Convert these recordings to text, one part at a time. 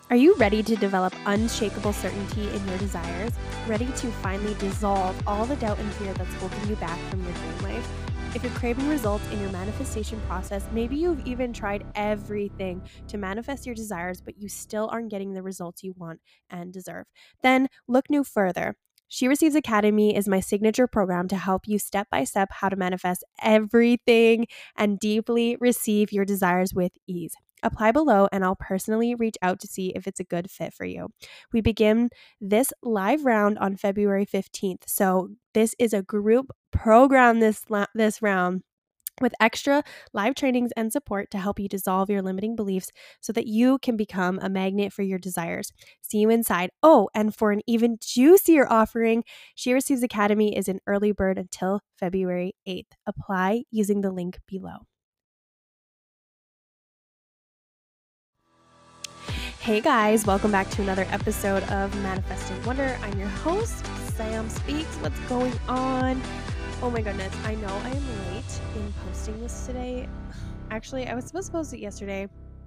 Are you ready to develop unshakable certainty in your desires? Ready to finally dissolve all the doubt and fear that's holding you back from your dream life? If you're craving results in your manifestation process, maybe you've even tried everything to manifest your desires, but you still aren't getting the results you want and deserve. Then look no further. She Receives Academy is my signature program to help you step by step how to manifest everything and deeply receive your desires with ease. Apply below and I'll personally reach out to see if it's a good fit for you. We begin this live round on February 15th. So this is a group program this round with extra live trainings and support to help you dissolve your limiting beliefs so that you can become a magnet for your desires. See you inside. Oh, and for an even juicier offering, She Receives Academy is an early bird until February 8th. Apply using the link below. Hey guys, welcome back to another episode of Manifesting Wonder. I'm your host, Sam Speaks. What's going on? Oh my goodness, I know I am late in posting this today. Actually, I was supposed to post it yesterday,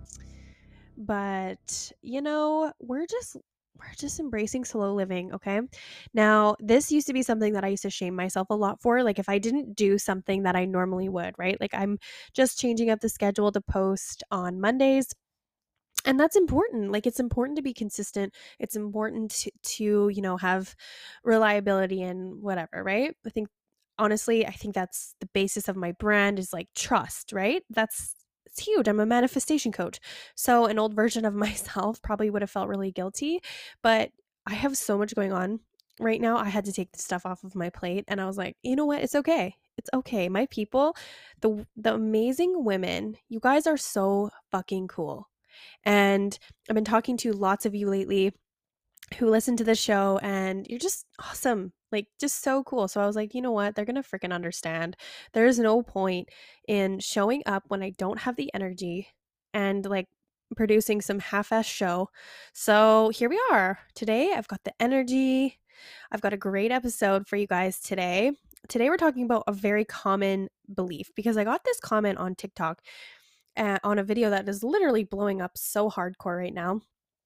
but we're just embracing slow living, okay? Now, this used to be something that I used to shame myself a lot for, like if I didn't do something that I normally would, right? Like I'm just changing up the schedule to post on Mondays. And that's important. Like it's important to be consistent. It's important to have reliability and whatever, right? I think that's the basis of my brand is like trust, right? It's huge. I'm a manifestation coach. So an old version of myself probably would have felt really guilty, but I have so much going on right now. I had to take the stuff off of my plate and I was like, you know what? It's okay. It's okay. My people, the amazing women, you guys are so fucking cool. And I've been talking to lots of you lately who listen to the show and you're just awesome. Like just so cool. So I was like, you know what? They're going to freaking understand. There's no point in showing up when I don't have the energy and like producing some half-ass show. So here we are. Today I've got the energy. I've got a great episode for you guys today. Today we're talking about a very common belief because I got this comment on TikTok on a video that is literally blowing up so hardcore right now.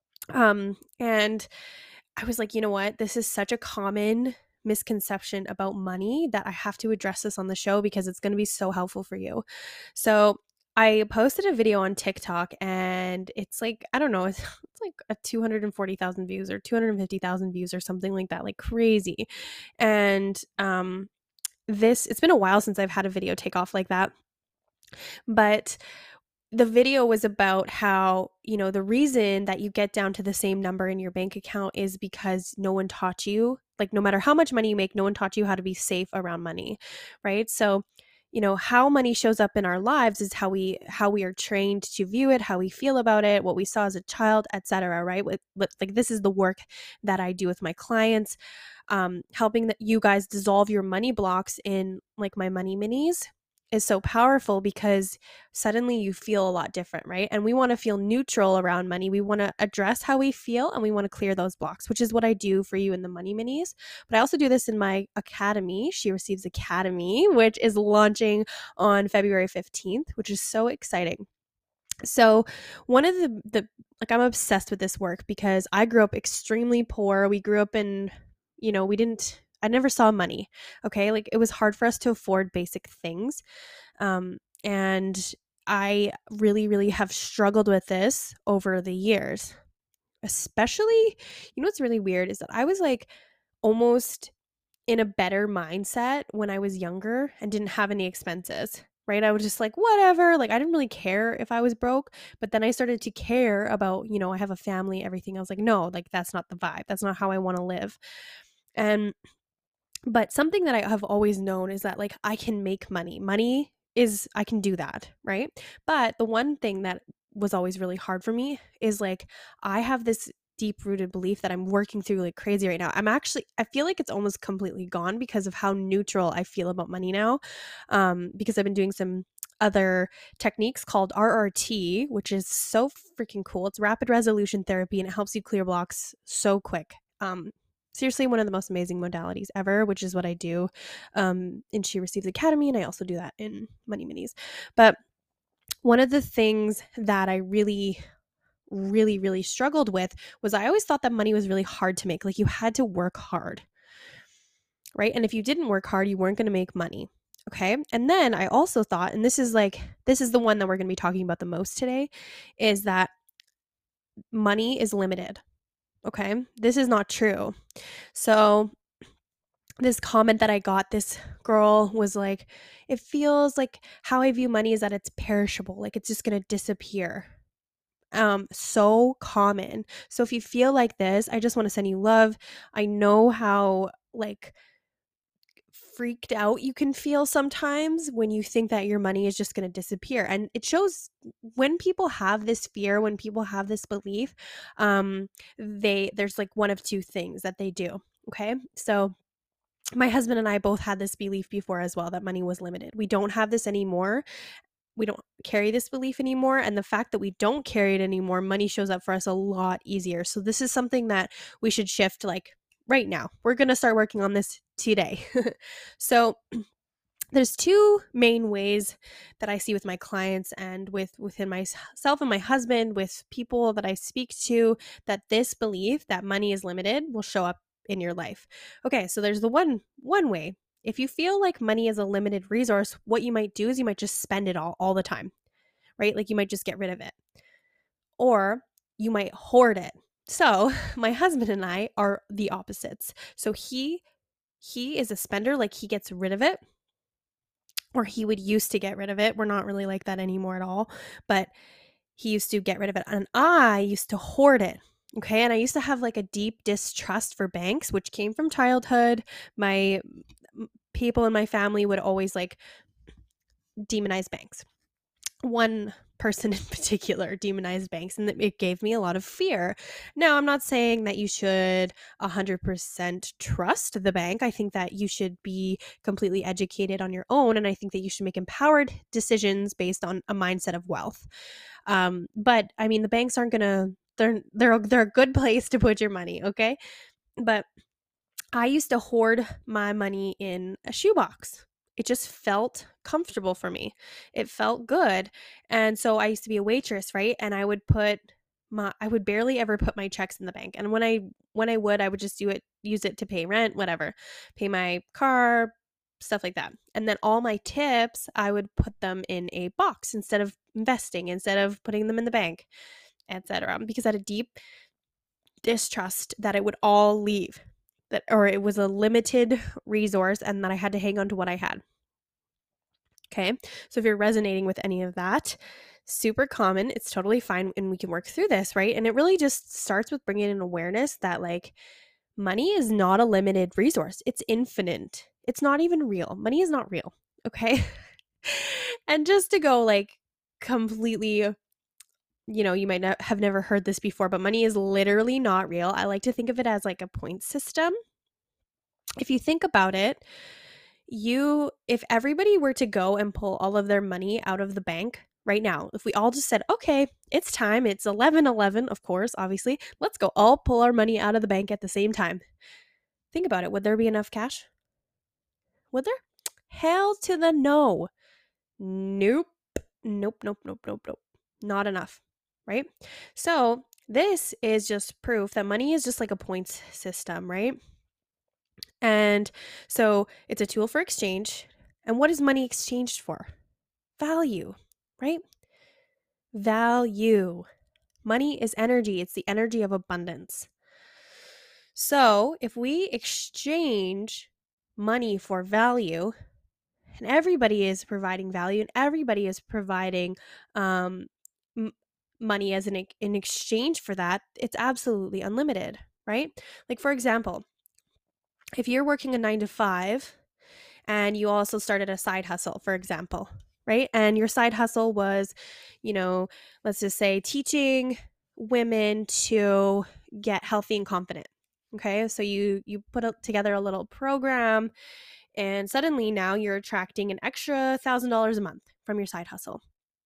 And I was like, you know what? This is such a common misconception about money that I have to address this on the show because it's going to be so helpful for you. So I posted a video on TikTok and it's like, I don't know, it's like a 240,000 views or 250,000 views or something like that, like crazy. And it's been a while since I've had a video take off like that. But the video was about how, the reason that you get down to the same number in your bank account is because no one taught you, like no matter how much money you make, no one taught you how to be safe around money, right? So, how money shows up in our lives is how we are trained to view it, how we feel about it, what we saw as a child, etc. Right? Like this is the work that I do with my clients, helping that you guys dissolve your money blocks in like my money minis is so powerful because suddenly you feel a lot different, right? And we want to feel neutral around money. We want to address how we feel and we want to clear those blocks, which is what I do for you in the money minis. But I also do this in my academy, She Receives Academy, which is launching on February 15th, which is so exciting. So one of the like I'm obsessed with this work because I grew up extremely poor. We grew up in, I never saw money. Okay. Like it was hard for us to afford basic things. And I really, really have struggled with this over the years. Especially, what's really weird is that I was like almost in a better mindset when I was younger and didn't have any expenses, right? I was just like, whatever. Like, I didn't really care if I was broke. But then I started to care about, I have a family, everything. I was like, no, like, that's not the vibe. That's not how I want to live. But something that I have always known is that, like, I can make money. I can do that, right? But the one thing that was always really hard for me is like, I have this deep rooted belief that I'm working through like crazy right now. I feel like it's almost completely gone because of how neutral I feel about money now. Because I've been doing some other techniques called RRT, which is so freaking cool. It's rapid resolution therapy and it helps you clear blocks so quick. Seriously, one of the most amazing modalities ever, which is what I do in She Receives Academy, and I also do that in Money Minis. But one of the things that I really really, really struggled with was I always thought that money was really hard to make. Like you had to work hard, right? And if you didn't work hard, you weren't going to make money. Okay. And then I also thought, and this is the one that we're going to be talking about the most today, is that money is limited. Okay. This is not true. So, this comment that I got, this girl was like, it feels like how I view money is that it's perishable, like it's just going to disappear. So common. So if you feel like this, I just want to send you love. I know how like freaked out you can feel sometimes when you think that your money is just going to disappear, and it shows when people have this fear, when people have this belief, there's like one of two things that they do. Okay, so my husband and I both had this belief before as well, that money was limited. We don't have this anymore. We don't carry this belief anymore, and the fact that we don't carry it anymore, money shows up for us a lot easier. So this is something that we should shift like right now. We're going to start working on this today. So there's two main ways that I see with my clients and within myself and my husband, with people that I speak to, that this belief that money is limited will show up in your life. Okay, so there's the one way. If you feel like money is a limited resource, what you might do is you might just spend it all the time, right? Like you might just get rid of it. Or you might hoard it. So, my husband and I are the opposites. So he is a spender, like he gets rid of it, or he would used to get rid of it. We're not really like that anymore at all, but he used to get rid of it, and I used to hoard it. Okay, and I used to have like a deep distrust for banks, which came from childhood. My people in my family would always like demonize banks. One person in particular demonized banks, and it gave me a lot of fear. Now, I'm not saying that you should 100% trust the bank. I think that you should be completely educated on your own, and I think that you should make empowered decisions based on a mindset of wealth. But I mean, the banks aren't gonna. They're a good place to put your money, okay? But I used to hoard my money in a shoebox. It just felt comfortable for me. It felt good. And so I used to be a waitress, right? And I would barely ever put my checks in the bank. And I would just use it to pay rent, whatever, pay my car, stuff like that. And then all my tips, I would put them in a box instead of investing, instead of putting them in the bank, etc. Because I had a deep distrust that it would all leave, that or it was a limited resource and that I had to hang on to what I had. Okay, so if you're resonating with any of that, super common, it's totally fine, and we can work through this, right? And it really just starts with bringing in awareness that like money is not a limited resource, it's infinite. It's not even real. Money is not real. Okay. And just to go like completely, you might not have never heard this before, but money is literally not real. I like to think of it as like a point system. If you think about it, if everybody were to go and pull all of their money out of the bank right now, if we all just said, okay, it's time, it's 11:11, of course, obviously, let's go all pull our money out of the bank at the same time. Think about it. Would there be enough cash? Would there? Hell to the no. Nope. Nope, nope, nope, nope, nope. Not enough, right? So this is just proof that money is just like a points system, right? And so it's a tool for exchange. And what is money exchanged for? Value, right? Value. Money is energy. It's the energy of abundance. So if we exchange money for value, and everybody is providing value, and everybody is providing money as in exchange for that, it's absolutely unlimited, right? Like, for example, if you're working a 9 to 5 and you also started a side hustle, for example, right? And your side hustle was, let's just say teaching women to get healthy and confident. Okay, so you put together a little program, and suddenly now you're attracting an extra $1,000 a month from your side hustle.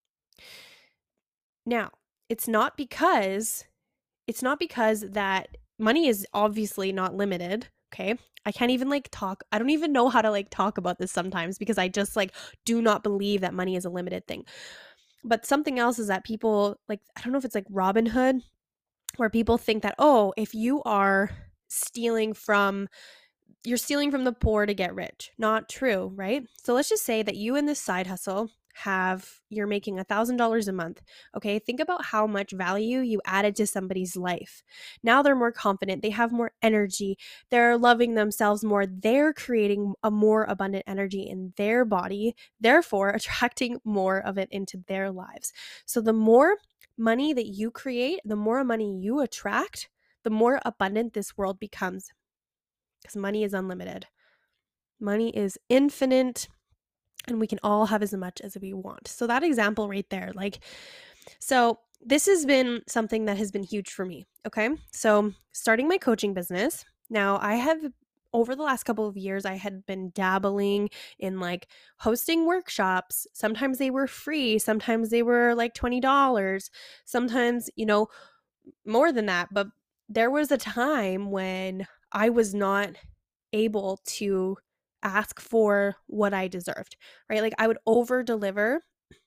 Now, it's not because that money is obviously not limited. Okay, I can't even talk. I don't even know how to talk about this sometimes, because I just do not believe that money is a limited thing. But something else is that people, like, I don't know if it's like Robinhood, where people think that, oh, if you are stealing from you're stealing from the poor to get rich. Not true, right? So let's just say that you in this side hustle you're making $1,000 a month. Okay, think about how much value you added to somebody's life. Now they're more confident, they have more energy, they're loving themselves more, they're creating a more abundant energy in their body, therefore attracting more of it into their lives. So the more money that you create, the more money you attract, the more abundant this world becomes, because money is unlimited. Money is infinite, and we can all have as much as we want. So that example right there, so this has been something that has been huge for me. Okay. So starting my coaching business, now I have, over the last couple of years, I had been dabbling in like hosting workshops. Sometimes they were free, sometimes they were like $20, sometimes, more than that. But there was a time when I was not able to ask for what I deserved, right? Like I would over deliver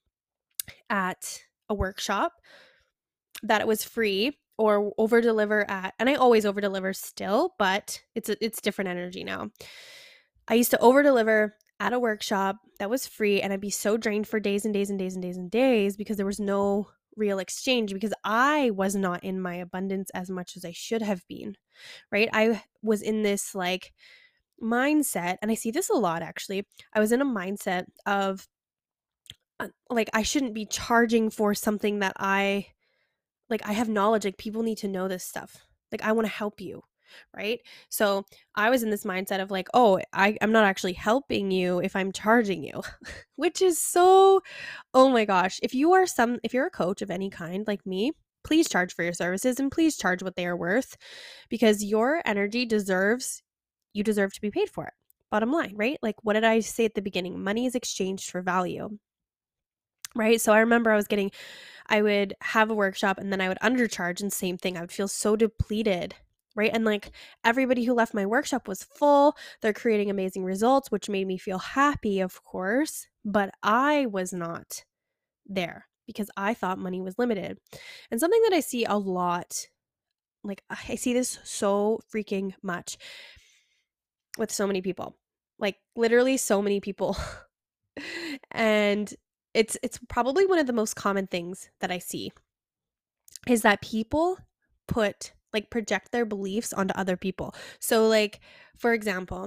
at a workshop that it was free, or over deliver at, and I always over deliver still, but it's different energy now. I used to over deliver at a workshop that was free, and I'd be so drained for days and days and days and days and days because there was no real exchange, because I was not in my abundance as much as I should have been, right? I was in this like mindset, and I see this a lot actually. I was in a mindset of like I shouldn't be charging for something that I have knowledge, like people need to know this stuff. Like I want to help you, right? So I was in this mindset of like, oh, I'm not actually helping you if I'm charging you, which is so, oh my gosh. If you're a coach of any kind like me, please charge for your services and please charge what they are worth, because your energy you deserve to be paid for it. Bottom line, right? Like what did I say at the beginning? Money is exchanged for value, right? So I remember I would have a workshop and then I would undercharge, and same thing. I would feel so depleted, right? And like everybody who left my workshop was full. They're creating amazing results, which made me feel happy, of course, but I was not there because I thought money was limited. And something that I see a lot, like I see this so freaking much with so many people, like literally so many people. And it's probably one of the most common things that I see is that people project their beliefs onto other people. So like for example,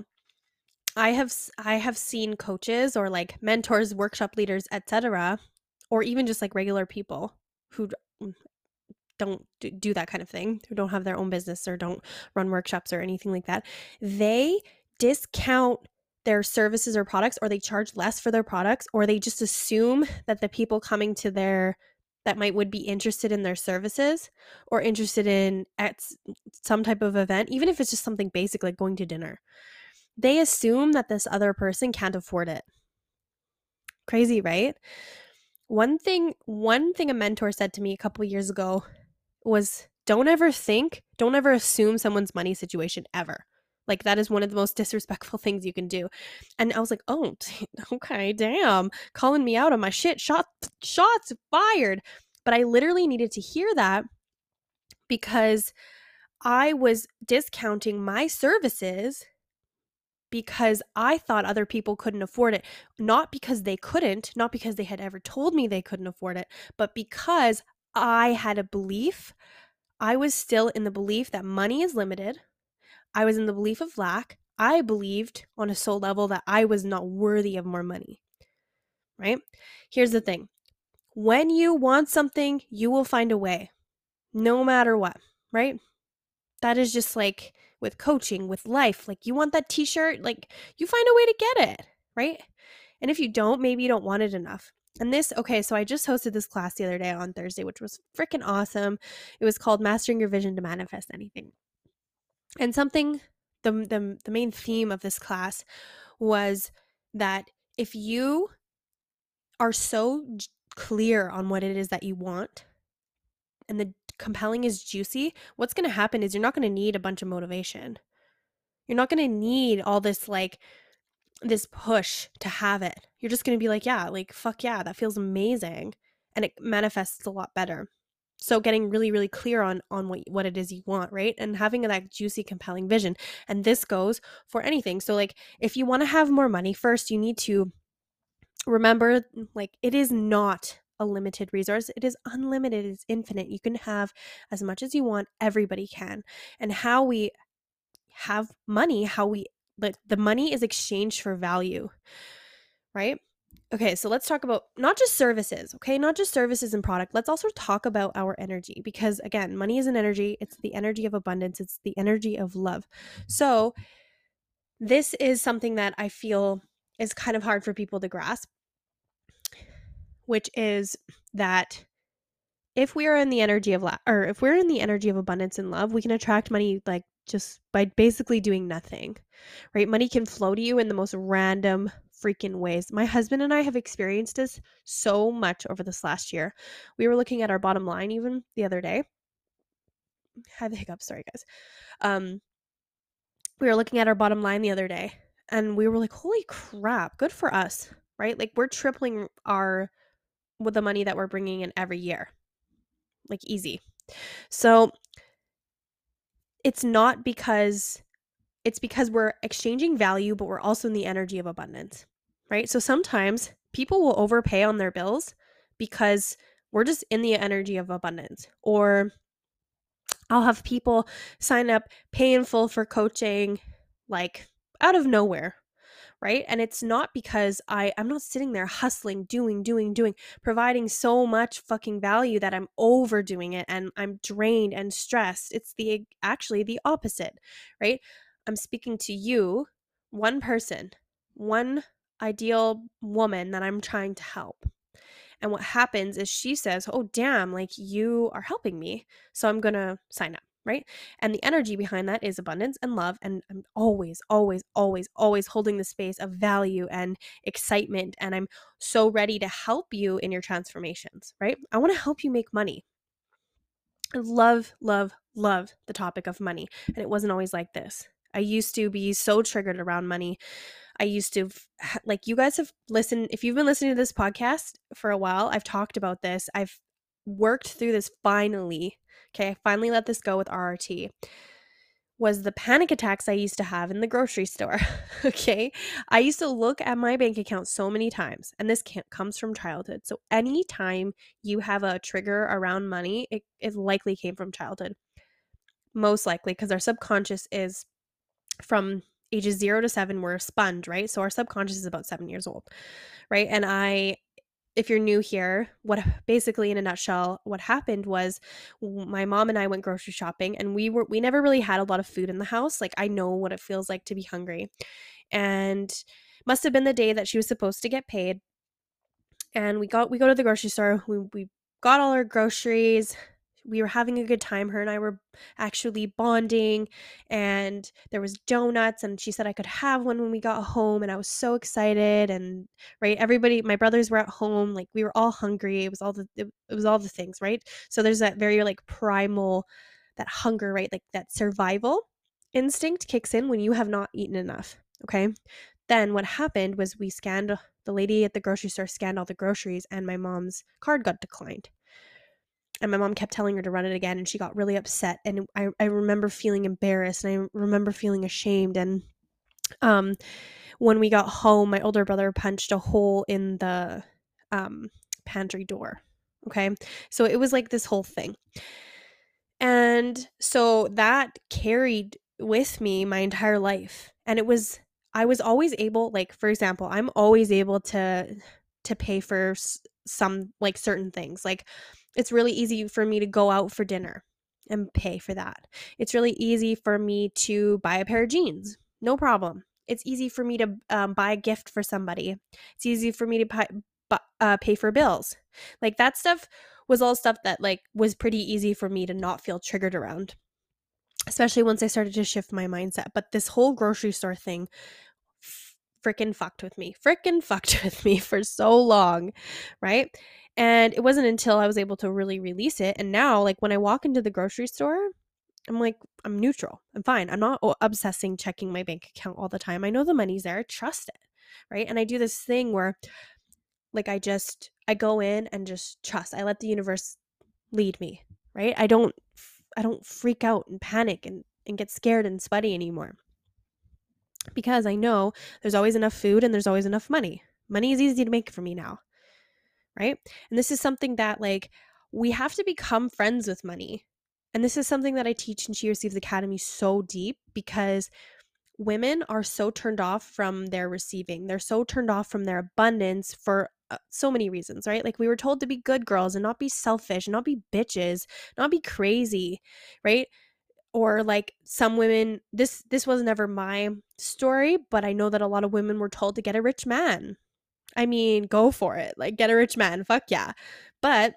I have seen coaches or like mentors, workshop leaders, etc., or even just like regular people who don't do that kind of thing, who don't have their own business or don't run workshops or anything like that. They discount their services or products, or they charge less for their products, or they just assume that the people coming to would be interested in their services or interested in at some type of event, even if it's just something basic like going to dinner, they assume that this other person can't afford it. Crazy, right? One thing a mentor said to me a couple years ago was, don't ever assume someone's money situation ever. Like that is one of the most disrespectful things you can do. And I was like, oh, okay, damn, calling me out on my shit. Shots fired. But I literally needed to hear that because I was discounting my services because I thought other people couldn't afford it. Not because they couldn't, not because they had ever told me they couldn't afford it, but because I had a belief. I was still in the belief that money is limited. I was in the belief of lack. I believed on a soul level that I was not worthy of more money, right? Here's the thing. When you want something, you will find a way, no matter what, right? That is just like with coaching, with life. Like you want that t-shirt, like you find a way to get it, right? And if you don't, maybe you don't want it enough. And so I just hosted this class the other day on Thursday, which was freaking awesome. It was called Mastering Your Vision to Manifest Anything. And the main theme of this class was that if you are so clear on what it is that you want, and the compelling is juicy, what's going to happen is you're not going to need a bunch of motivation. You're not going to need all this this push to have it. You're just going to be like, yeah, like fuck yeah, that feels amazing. and it manifests a lot better. So getting really, really clear on what it is you want, right? And having that juicy, compelling vision. And this goes for anything. So like if you want to have more money, first you need to remember, like, it is not a limited resource. It is unlimited. It's infinite. You can have as much as you want. Everybody can. And how we have money, like the money is exchanged for value, right? Okay, so let's talk about not just services, okay? Not just services and product. Let's also talk about our energy, because again, money is an energy. It's the energy of abundance. It's the energy of love. So this is something that I feel is kind of hard for people to grasp, which is that if we are in the energy of or if we're in the energy of abundance and love, we can attract money like just by basically doing nothing, right? Money can flow to you in the most random freaking ways. My husband and I have experienced this so much over this last year. We were looking at our bottom line even the other day. I had the hiccups, sorry guys. We were looking at our bottom line the other day and we were like, holy crap, good for us, right? Like we're tripling with the money that we're bringing in every year, like easy. So it's because we're exchanging value, but we're also in the energy of abundance, right? So sometimes people will overpay on their bills because we're just in the energy of abundance. Or I'll have people sign up, pay in full for coaching, like out of nowhere, right? And it's not because I'm not sitting there hustling, doing, providing so much fucking value that I'm overdoing it and I'm drained and stressed. It's actually the opposite, right? I'm speaking to you, one person, one ideal woman that I'm trying to help. And what happens is she says, oh, damn, like you are helping me. So I'm going to sign up, right? And the energy behind that is abundance and love. And I'm always, always, always, always holding the space of value and excitement. And I'm so ready to help you in your transformations, right? I want to help you make money. I love, love, love the topic of money. And it wasn't always like this. I used to be so triggered around money. I used to, like, you guys have listened, if you've been listening to this podcast for a while, I've talked about this. I've worked through this finally. Okay, I finally let this go with RRT. Was the panic attacks I used to have in the grocery store. Okay, I used to look at my bank account so many times, and this comes from childhood. So anytime you have a trigger around money, it likely came from childhood. Most likely, because our subconscious is from ages 0 to 7, we're a sponge, right? So our subconscious is about 7 years old, right? And if you're new here, what basically in a nutshell, what happened was my mom and I went grocery shopping, and we never really had a lot of food in the house. Like, I know what it feels like to be hungry. And must have been the day that she was supposed to get paid. And we go to the grocery store. We got all our groceries. We were having a good time. Her and I were actually bonding, and there was donuts, and she said I could have one when we got home, and I was so excited. And right, everybody, my brothers were at home, like we were all hungry. It was all the things, right? So there's that very like primal, that hunger, right? Like that survival instinct kicks in when you have not eaten enough. Okay. Then what happened was the lady at the grocery store scanned all the groceries, and my mom's card got declined. And my mom kept telling her to run it again, and she got really upset. And I remember feeling embarrassed, and I remember feeling ashamed. And when we got home, my older brother punched a hole in the pantry door. Okay. So it was like this whole thing. And so that carried with me my entire life. And I was always able, like, for example, I'm always able to pay for some like certain things. Like, it's really easy for me to go out for dinner and pay for that. It's really easy for me to buy a pair of jeans. No problem. It's easy for me to buy a gift for somebody. It's easy for me to pay for bills. Like, that stuff was all stuff that like was pretty easy for me to not feel triggered around, especially once I started to shift my mindset. But this whole grocery store thing freaking fucked with me for so long, right? And it wasn't until I was able to really release it. And now, like, when I walk into the grocery store, I'm like, I'm neutral. I'm fine. I'm not obsessing checking my bank account all the time. I know the money's there. I trust it, right? And I do this thing where Like I go in and just trust. I let the universe lead me, right? I don't freak out and panic and get scared and sweaty anymore because I know there's always enough food and there's always enough money. Money is easy to make for me now, right? And this is something that like we have to become friends with money. And this is something that I teach in She Receives Academy so deep because women are so turned off from their receiving. They're so turned off from their abundance for so many reasons, right? Like we were told to be good girls and not be selfish and not be bitches, not be crazy, right? Or like some women, this was never my story, but I know that a lot of women were told to get a rich man. I mean, go for it. Like get a rich man. Fuck yeah. But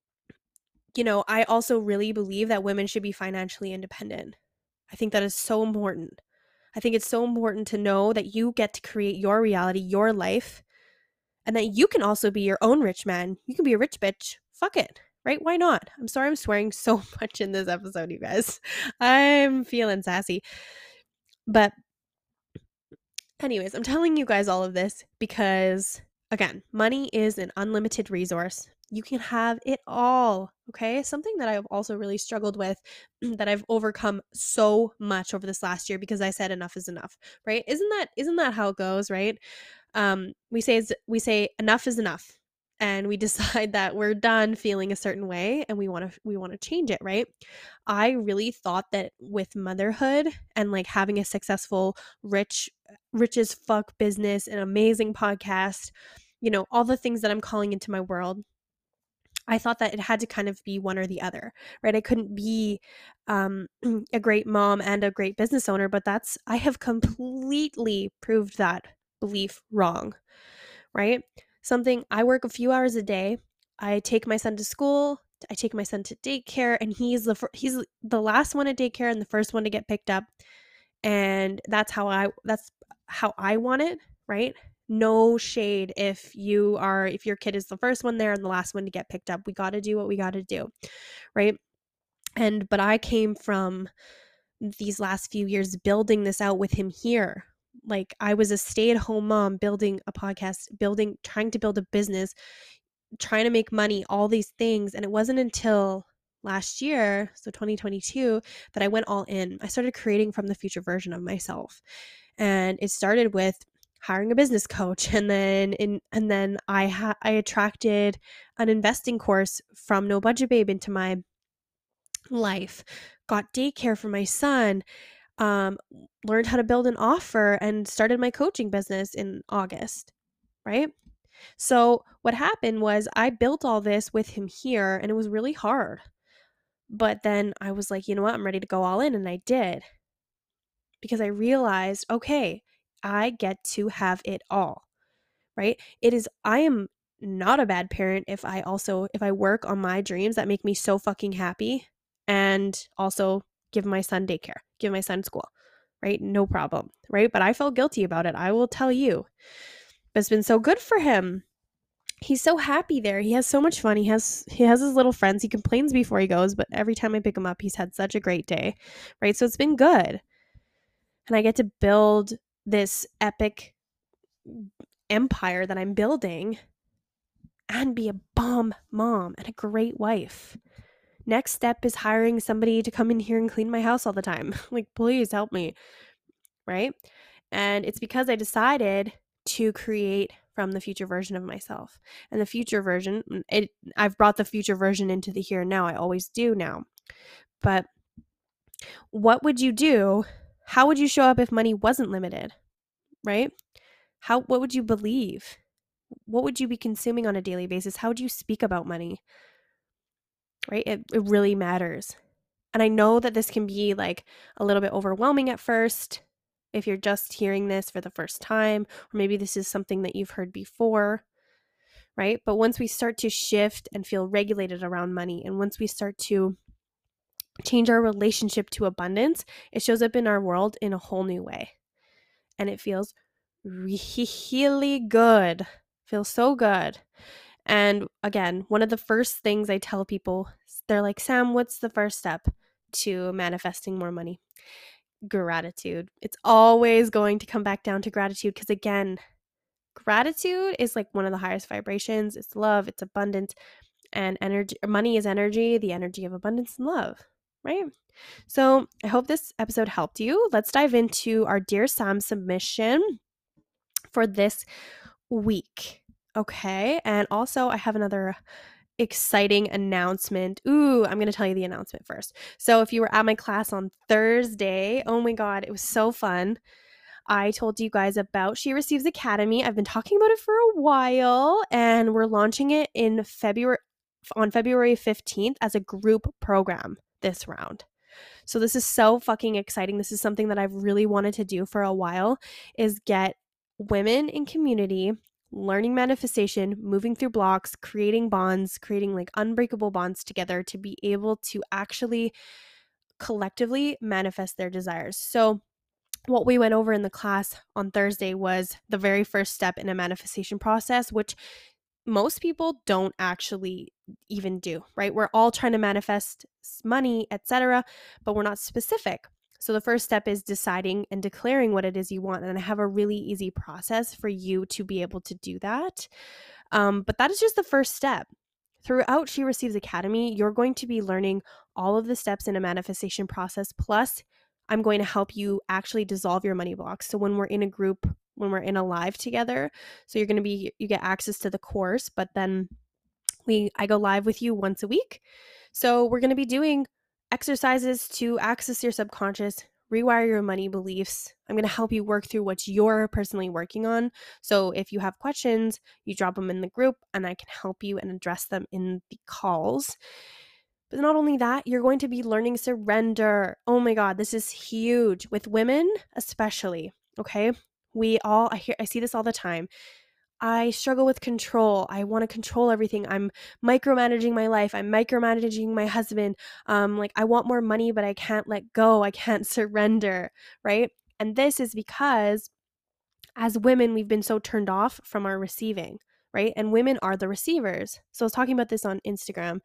I also really believe that women should be financially independent. I think that is so important. I think it's so important to know that you get to create your reality, your life, and that you can also be your own rich man. You can be a rich bitch. Fuck it. Right? Why not? I'm sorry I'm swearing so much in this episode, you guys. I'm feeling sassy. But anyways, I'm telling you guys all of this because, again, money is an unlimited resource. You can have it all, okay? Something that I've also really struggled with that I've overcome so much over this last year because I said enough is enough, right? Isn't that how it goes, right? We say enough is enough, and we decide that we're done feeling a certain way and we want to change it, right? I really thought that with motherhood and like having a successful rich as fuck business, an amazing podcast, all the things that I'm calling into my world, I thought that it had to kind of be one or the other, right? I couldn't be a great mom and a great business owner, but I have completely proved that belief wrong, right? I work a few hours a day. I take my son to school. I take my son to daycare, and he's the last one at daycare and the first one to get picked up. And that's how I want it, right? No shade if your kid is the first one there and the last one to get picked up. We got to do what we got to do, right? But I came from these last few years building this out with him here. Like I was a stay-at-home mom building a podcast, trying to build a business, trying to make money, all these things, and it wasn't until last year, so 2022, that I went all in. I started creating from the future version of myself. And it started with hiring a business coach, and then I attracted an investing course from No Budget Babe into my life, got daycare for my son, learned how to build an offer, and started my coaching business in August, right? So what happened was I built all this with him here, and it was really hard. But then I was like, you know what? I'm ready to go all in, and I did. Because I realized, okay, I get to have it all, right? I am not a bad parent if I work on my dreams that make me so fucking happy and also give my son daycare, give my son school, right? No problem, right? But I felt guilty about it. I will tell you. But it's been so good for him. He's so happy there. He has so much fun. He has his little friends. He complains before he goes, but every time I pick him up, he's had such a great day, right? So it's been good. And I get to build this epic empire that I'm building and be a bomb mom and a great wife. Next step is hiring somebody to come in here and clean my house all the time. Like, please help me, right? And it's because I decided to create from the future version of myself. And the future version, I've brought the future version into the here and now. I always do now. But what would you do? How would you show up if money wasn't limited, right? What would you believe? What would you be consuming on a daily basis? How would you speak about money? Right? It really matters. And I know that this can be like a little bit overwhelming at first if you're just hearing this for the first time, or maybe this is something that you've heard before, right? But once we start to shift and feel regulated around money, and once we start to change our relationship to abundance, it shows up in our world in a whole new way. And it feels really good. Feels so good. And again, one of the first things I tell people, they're like, Sam, what's the first step to manifesting more money? Gratitude. It's always going to come back down to gratitude because, again, Gratitude is like one of the highest vibrations. It's love, it's abundance, and energy. Money is energy, the energy of abundance and love, right? So I hope this episode helped you. Let's dive into our Dear Sam submission for this week. Okay. And also, I have another exciting announcement. Ooh, I'm going to tell you the announcement first. So, if you were at my class on Thursday, oh my God, it was so fun. I told you guys about She Receives Academy. I've been talking about it for a while, and we're launching it in February on February 15th as a group program this round. So this is so fucking exciting. This is something that I've really wanted to do for a while, is get women in community learning manifestation, moving through blocks, creating bonds, creating like unbreakable bonds together to be able to actually collectively manifest their desires. So what we went over in the class on Thursday was the very first step in a manifestation process, which most people don't actually even do, right? We're all trying to manifest money, etc., but we're not specific. So the first step is deciding and declaring what it is you want. And I have a really easy process for you to be able to do that. But that is just the first step. Throughout She Receives Academy, you're going to be learning all of the steps in a manifestation process. Plus, I'm going to help you actually dissolve your money blocks. So when we're in a group, when we're in a live together, so you get access to the course, but then I go live with you once a week. So we're going to be doing exercises to access your subconscious, rewire your money beliefs. I'm going to help you work through what you're personally working on. So if you have questions, you drop them in the group and I can help you and address them in the calls. But not only that, you're going to be learning surrender. Oh my God, this is huge with women, especially. Okay. I see this all the time. I struggle with control. I want to control everything. I'm micromanaging my life. I'm micromanaging my husband. Like I want more money, but I can't let go. I can't surrender, right? And this is because as women, we've been so turned off from our receiving, right? And women are the receivers. So I was talking about this on Instagram.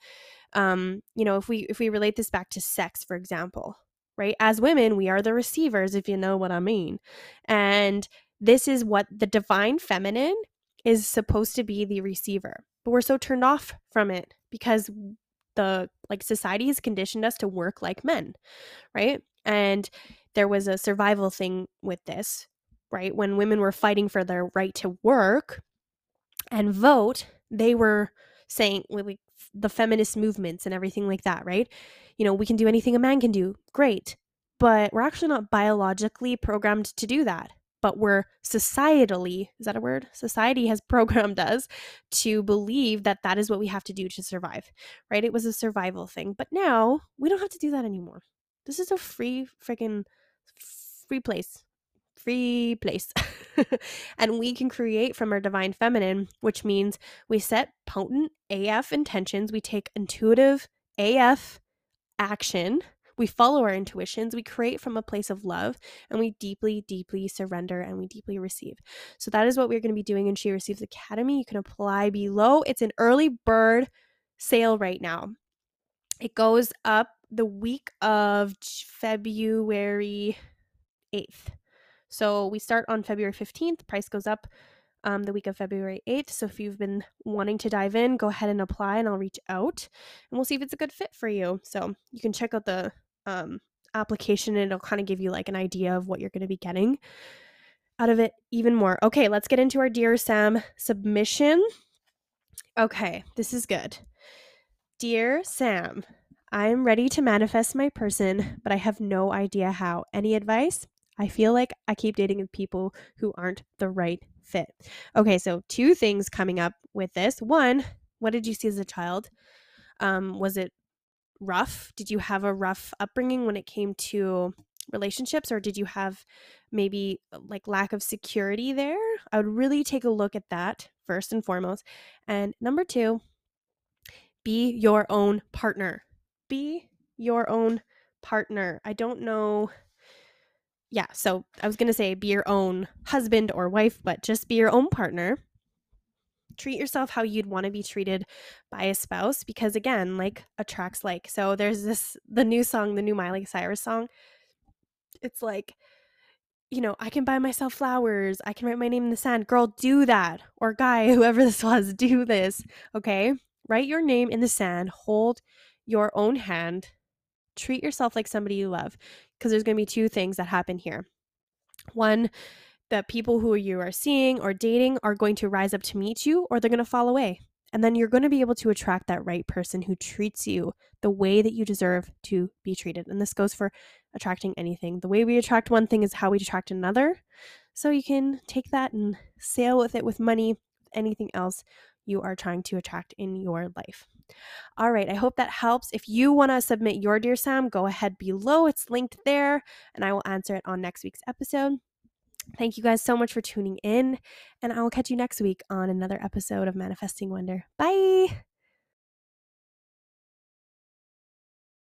If we relate this back to sex, for example, right? As women, we are the receivers, if you know what I mean. And this is what the divine feminine is supposed to be, the receiver. But we're so turned off from it because the society has conditioned us to work like men, right? And there was a survival thing with this, right? When women were fighting for their right to work and vote, they were saying, like, the feminist movements and everything like that, right? We can do anything a man can do. Great. But we're actually not biologically programmed to do that. But we're societally, is that a word? Society has programmed us to believe that that is what we have to do to survive, right? It was a survival thing. But now we don't have to do that anymore. This is a free place. Free place. And we can create from our divine feminine, which means we set potent AF intentions. We take intuitive AF action. We follow our intuitions. We create from a place of love, and we deeply, deeply surrender, and we deeply receive. So that is what we're going to be doing in She Receives Academy. You can apply below. It's an early bird sale right now. It goes up the week of February 8th. So we start on February 15th. Price goes up the week of February 8th. So if you've been wanting to dive in, go ahead and apply and I'll reach out and we'll see if it's a good fit for you. So you can check out the application and it'll kind of give you like an idea of what you're going to be getting out of it even more. Okay, let's get into our Dear Sam submission. Okay, this is good. Dear Sam, I'm ready to manifest my person, but I have no idea how. Any advice? I feel like I keep dating people who aren't the right fit. Okay, so two things coming up with this. One, what did you see as a child? Was it rough? Did you have a rough upbringing when it came to relationships, or did you have maybe like lack of security there? I would really take a look at that first and foremost. And number two, be your own partner. Be your own partner. I don't know. Yeah, so I was going to say be your own husband or wife, but just be your own partner. Treat yourself how you'd want to be treated by a spouse because, again, like attracts like. So there's the new song, the new Miley Cyrus song. It's like, I can buy myself flowers. I can write my name in the sand. Girl, do that. Or guy, whoever this was, do this. Okay? Write your name in the sand. Hold your own hand. Treat yourself like somebody you love. Because there's going to be two things that happen here. One, the people who you are seeing or dating are going to rise up to meet you, or they're going to fall away. And then you're going to be able to attract that right person who treats you the way that you deserve to be treated. And this goes for attracting anything. The way we attract one thing is how we attract another. So you can take that and sail with it with money, anything else you are trying to attract in your life. All right, I hope that helps. If you want to submit your Dear Sam, go ahead below. It's linked there, and I will answer it on next week's episode. Thank you guys so much for tuning in, and I will catch you next week on another episode of Manifesting Wonder. Bye!